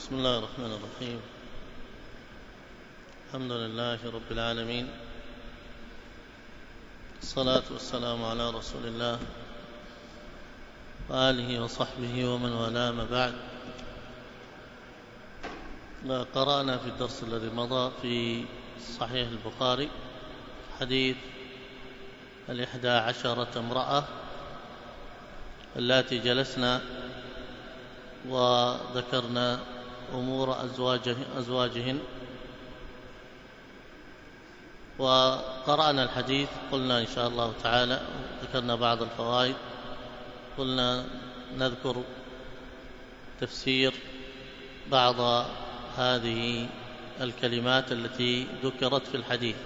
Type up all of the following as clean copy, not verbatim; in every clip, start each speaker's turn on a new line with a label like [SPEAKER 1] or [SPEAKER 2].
[SPEAKER 1] بسم الله الرحمن الرحيم. الحمد لله رب العالمين، الصلاة والسلام على رسول الله وآله وصحبه ومن والاه، ما بعد. قرأنا في الدرس الذي مضى في صحيح البخاري حديث 11 امرأة اللاتي جلسنا وذكرنا أمور أزواجهن، وقرأنا الحديث. قلنا إن شاء الله تعالى ذكرنا بعض الفوائد، قلنا نذكر تفسير بعض هذه الكلمات التي ذكرت في الحديث.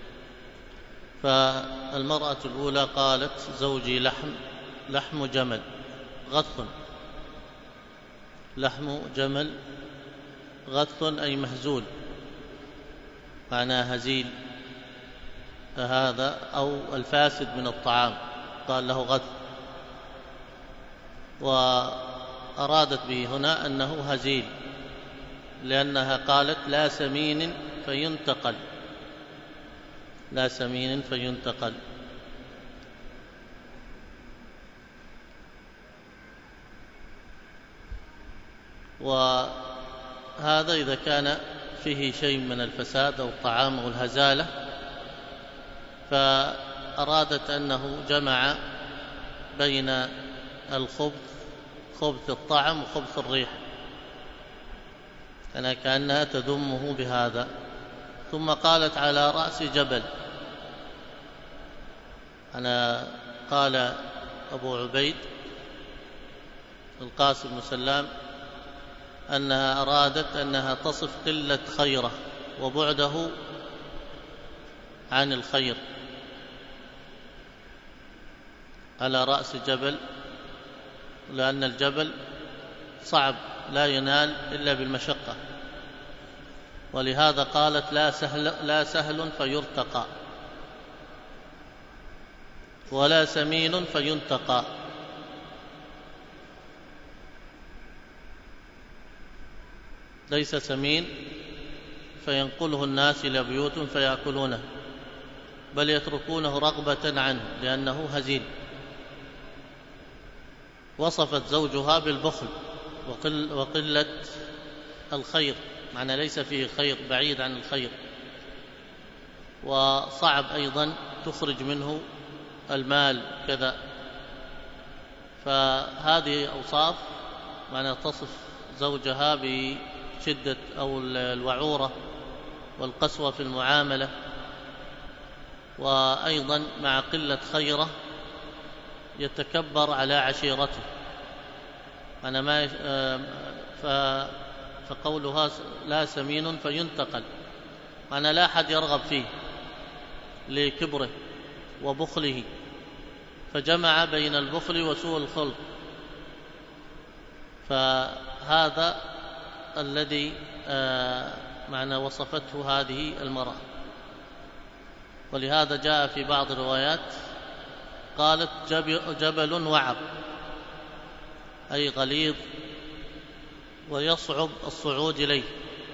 [SPEAKER 1] فالمرأة الأولى قالت: زوجي لحم جمل غث. لحم جمل غث أي مهزول، معناه هزيل هذا أو الفاسد من الطعام، قال له غث، وأرادت به هنا أنه هزيل، لأنها قالت: لا سمين فينتقل، لا سمين فينتقل. وهذا إذا كان فيه شيء من الفساد أو الطعام أو الهزالة، فأرادت أنه جمع بين خبث الطعم وخبث الريح، أنا كأنها تذمه بهذا. ثم قالت: على رأس جبل. قال أبو عبيد القاسم بن سلام أنها أرادت أنها تصف قلة خيره وبعده عن الخير. على رأس جبل، لأن الجبل صعب لا ينال إلا بالمشقة، ولهذا قالت: لا سهل فيرتقى، ولا سمين فينتقى. ليس سمين فينقله الناس إلى بيوت فيأكلونه، بل يتركونه رغبة عنه لأنه هزيل. وصفت زوجها بالبخل وقلة الخير، معنى ليس فيه خير، بعيد عن الخير، وصعب أيضا تخرج منه المال كذا. فهذه أوصاف معنى تصف زوجها بشدة أو الوعورة والقسوة في المعاملة، وأيضا مع قلة خيره يتكبر على عشيرته. فقولها لا سمين فينتقل، معنى لا أحد يرغب فيه لكبره وبخله، فجمع بين البخل وسوء الخلق. فهذا الذي معنى وصفته هذه المرأة. ولهذا جاء في بعض الروايات قالت: جبل وعر، أي غليظ ويصعب الصعود إليه.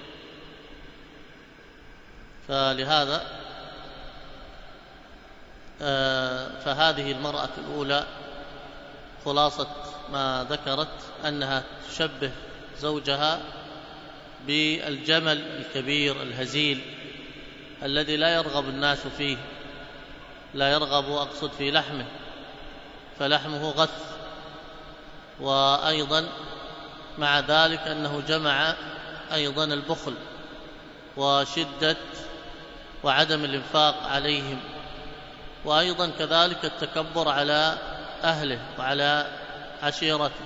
[SPEAKER 1] فهذه المرأة الأولى خلاصة ما ذكرت أنها تشبه زوجها بالجمل الكبير الهزيل الذي لا يرغب الناس فيه، لا يرغب أقصد في لحمه، فلحمه غث. وأيضا مع ذلك أنه جمع أيضا البخل وشدة وعدم الإنفاق عليهم، وأيضا كذلك التكبر على أهله وعلى عشيرته.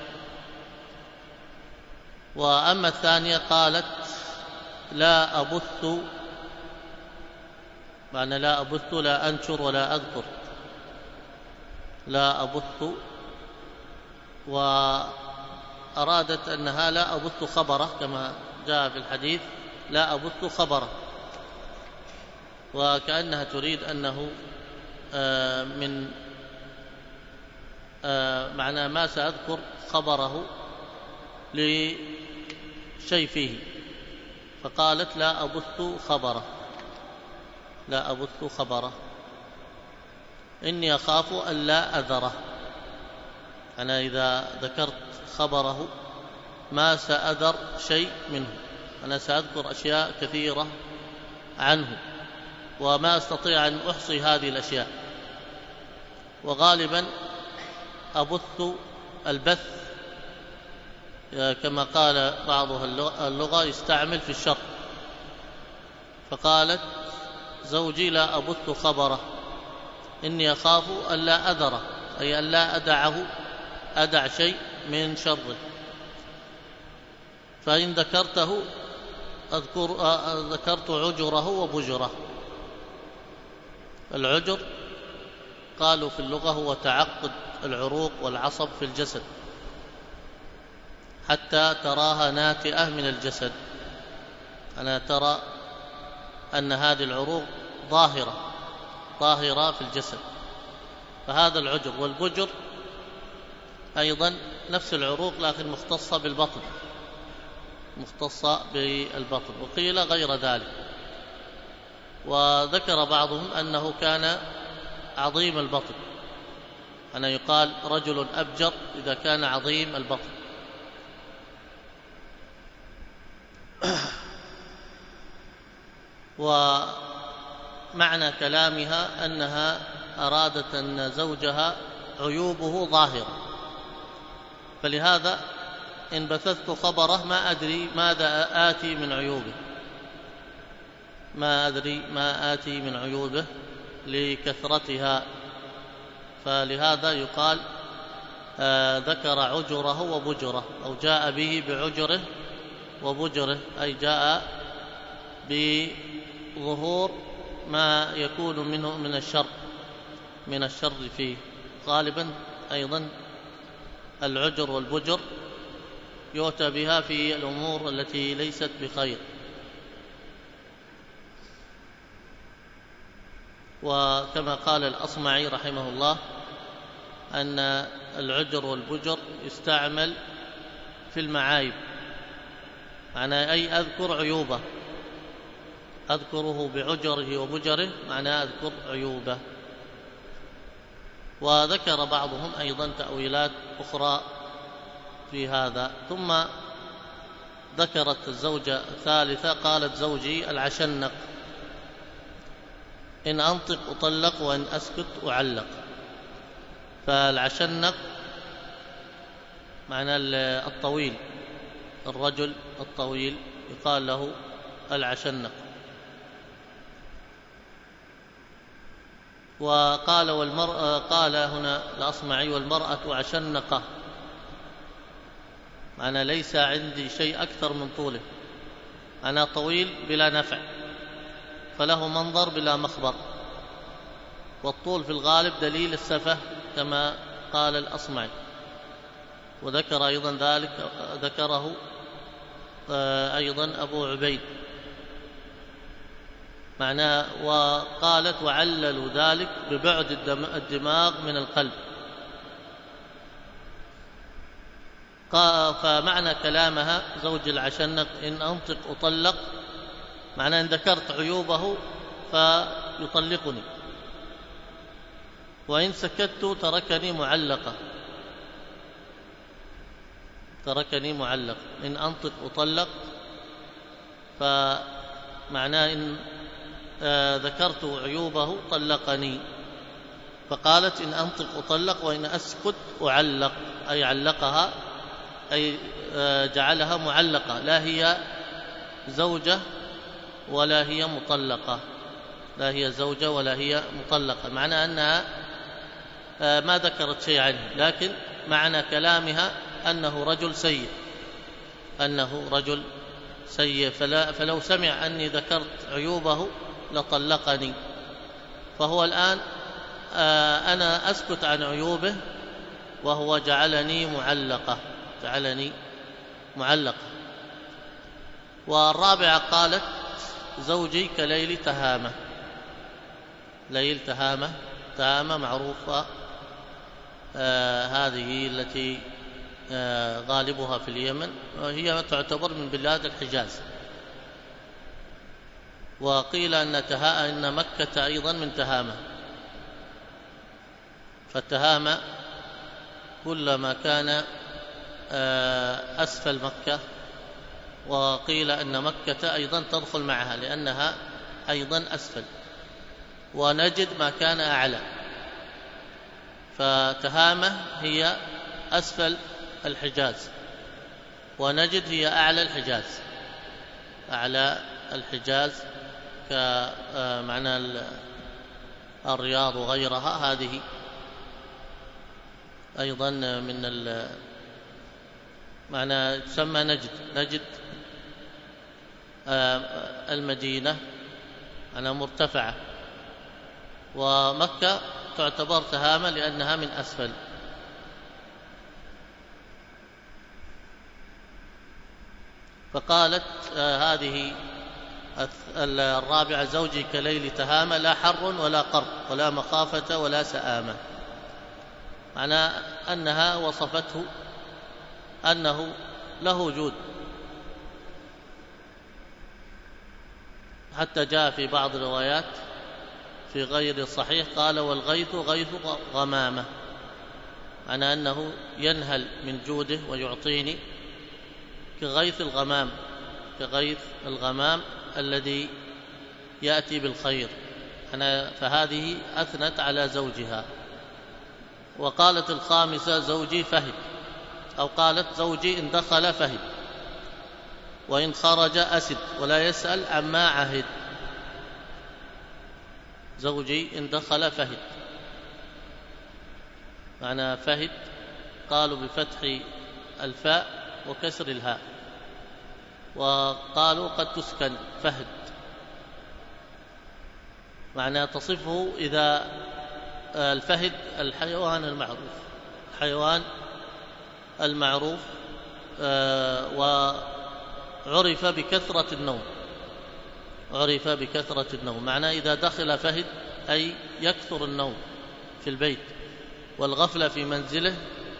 [SPEAKER 1] وأما الثانية قالت: لا أبث، معنى لا أبث لا أنشر ولا أذكر، لا أبث، وأرادت أنها لا أبث خبره كما جاء في الحديث، لا أبث خبره، وكأنها تريد أنه من معنى ما سأذكر خبره شيء فيه، فقالت لا أبث خبره، لا أبث خبره، إني أخاف ألا أذره. أنا إذا ذكرت خبره ما سأذر شيء منه، أنا سأذكر أشياء كثيرة عنه وما أستطيع أن أحصي هذه الأشياء. وغالبا أبث البث كما قال بعض اللغة يستعمل في الشر، فقالت زوجي لا أبث خبره إني أخاف ألا أذره، أي ألا أدع شيء من شره، فإن ذكرته ذكرت عجره وبجره. العجر قالوا في اللغة هو تعقد العروق والعصب في الجسد حتى تراها ناتئة من الجسد، أنا ترى أن هذه العروق ظاهرة في الجسد، فهذا العجر. والبجر أيضا نفس العروق لكن مختصة بالبطن، وقيل غير ذلك. وذكر بعضهم أنه كان عظيم البطن، أنا يقال رجل أبجر إذا كان عظيم البطن. ومعنى كلامها أنها أرادت أن زوجها عيوبه ظاهرة، فلهذا إن بثثت خبره ما أدري ماذا آتي من عيوبه، ما أدري ما آتي من عيوبه لكثرتها، فلهذا يقال ذكر عجره وبجره، أو جاء به بعجره وبجره، أي جاء بظهور ما يكون منه من الشر فيه. غالبا أيضا العجر والبجر يؤتى بها في الأمور التي ليست بخير. وكما قال الأصمعي رحمه الله أن العجر والبجر يستعمل في المعايب، معناه أي أذكر عيوبه، أذكره بعجره وبجره، معناه أذكر عيوبه. وذكر بعضهم أيضا تأويلات أخرى في هذا. ثم ذكرت الزوجة الثالثة، قالت زوجي العشنق، إن أنطق أطلق وإن أسكت أعلق. فالعشنق معنى الطويل، الرجل الطويل يقال له العشنق. وقال قال هنا الأصمعي والمرأة عشنقة، معنى ليس عندي شيء أكثر من طوله، أنا طويل بلا نفع، فله منظر بلا مخبر. والطول في الغالب دليل السفة كما قال الأصمعي. وذكر أيضا ذلك، ذكره أيضا أبو عبيد معناه. وقالت وعللوا ذلك ببعد الدماغ من القلب. فمعنى كلامها زوج العشنق إن أنطق أطلق، معناه إن ذكرت عيوبه فيطلقني، وإن سكت تركني معلق. إن أنطق أطلق فمعناه إن ذكرت عيوبه طلقني. فقالت إن أنطق أطلق وإن أسكت أعلق، أي علقها، أي جعلها معلقة، لا هي زوجة ولا هي مطلقة، لا هي زوجة ولا هي مطلقة، معنى أنها ما ذكرت شيء عنه، لكن معنى كلامها أنه رجل سيء، فلو سمع أني ذكرت عيوبه لطلقني. فهو الآن أنا أسكت عن عيوبه وهو جعلني معلقة. والرابعة قالت زوجي كليل تهامة. ليل تهامة معروفة، هذه التي غالبها في اليمن، وهي تعتبر من بلاد الحجاز. وقيل أن مكة أيضا من تهامة، فالتهامة كلما كان أسفل مكة، وقيل أن مكة أيضا تدخل معها لأنها أيضا أسفل، ونجد ما كان أعلى، فتهامة هي أسفل الحجاز، ونجد هي أعلى الحجاز، أعلى الحجاز كمعنى الرياض وغيرها، هذه أيضا من معنى تسمى نجد المدينة أنا مرتفعة، ومكة تعتبر تهامة لأنها من أسفل. فقالت هذه الرابعة: زوجي كليل تهامة، لا حر ولا قر ولا مخافة ولا سآمة. معنى أنها وصفته أنه له وجود، حتى جاء في بعض الروايات في غير الصحيح قال: والغيث غيث غمامة، معنى أنه ينهل من جوده ويعطيني كغيث الغمام الذي يأتي بالخير. فهذه أثنت على زوجها. وقالت الخامسة: زوجي فهد، أو قالت: زوجي إن دخل فهد، وإن خرج أسد ولا يسأل عما عهد. زوجي إن دخل فهد، معنى فهد قالوا بفتح الفاء وكسر الهاء، وقالوا قد تسكن فهد، معنى تصفه إذا الفهد الحيوان المعروف وعرف بكثرة النوم، معنى إذا دخل فهد أي يكثر النوم في البيت والغفلة في منزله،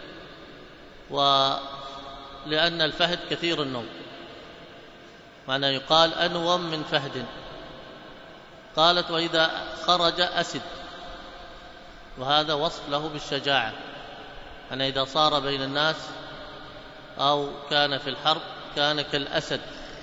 [SPEAKER 1] ولأن الفهد كثير النوم، معنى يقال أنوم من فهد. قالت: وإذا خرج أسد، وهذا وصف له بالشجاعة، أن إذا صار بين الناس أو كان في الحرب كان كالأسد.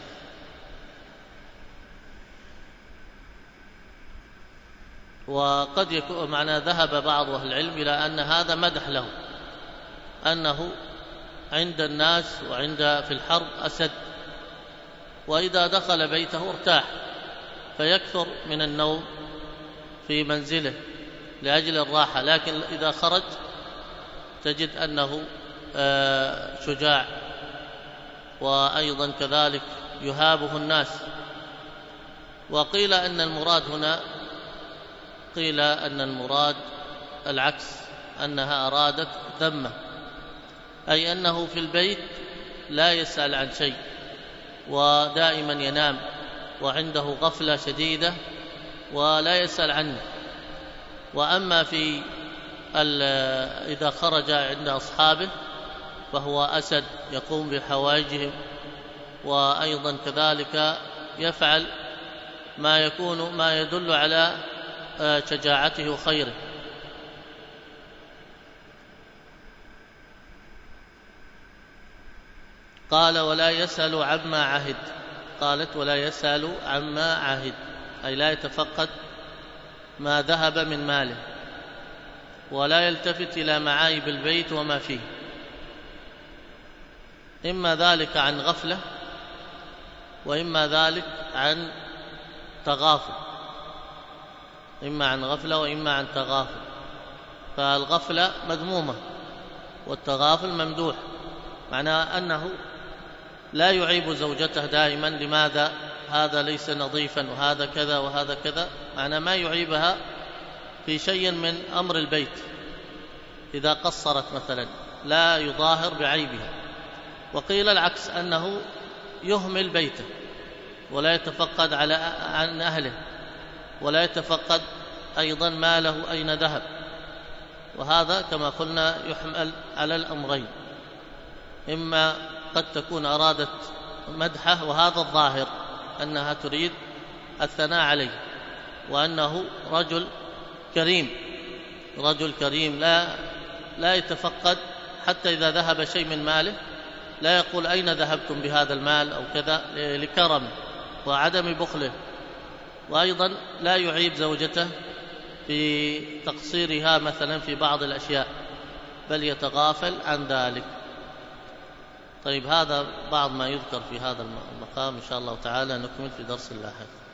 [SPEAKER 1] وقد يكون معنى ذهب بعض أهل العلم إلى أن هذا مدح له، أنه عند الناس في الحرب أسد، وإذا دخل بيته ارتاح، فيكثر من النوم في منزله لأجل الراحة، لكن إذا خرج تجد أنه شجاع، وأيضا كذلك يهابه الناس. وقيل أن المراد العكس، أنها أرادت ذمه، أي أنه في البيت لا يسأل عن شيء، ودائما ينام، وعنده غفلة شديدة ولا يسأل عنه. وأما إذا خرج عند أصحابه فهو أسد يقوم بحوائجهم، وأيضا كذلك يفعل ما يدل على شجاعته وخيره. قال: ولا يسأل عما عهد. قالت: ولا يسأل عما عهد، أي لا يتفقد ما ذهب من ماله، ولا يلتفت إلى معايب البيت وما فيه، إما ذلك عن غفلة، وإما ذلك عن تغافل، فالغفلة مذمومة والتغافل ممدوح، معناه أنه لا يعيب زوجته دائما: لماذا هذا ليس نظيفا وهذا كذا وهذا كذا، معناه ما يعيبها في شيء من أمر البيت. إذا قصرت مثلا لا يظاهر بعيبها. وقيل العكس، أنه يهمل بيته ولا يتفقد عن أهله، ولا يتفقد أيضا ماله أين ذهب، وهذا كما قلنا يحمل على الأمرين. إما قد تكون أرادت مدحه، وهذا الظاهر أنها تريد الثناء عليه، وأنه رجل كريم، رجل كريم لا يتفقد، حتى إذا ذهب شيء من ماله لا يقول أين ذهبتم بهذا المال أو كذا، لكرمه وعدم بخله. وأيضا لا يعيب زوجته في تقصيرها مثلا في بعض الأشياء، بل يتغافل عن ذلك. طيب، هذا بعض ما يذكر في هذا المقام، إن شاء الله تعالى نكمل في درس لاحق.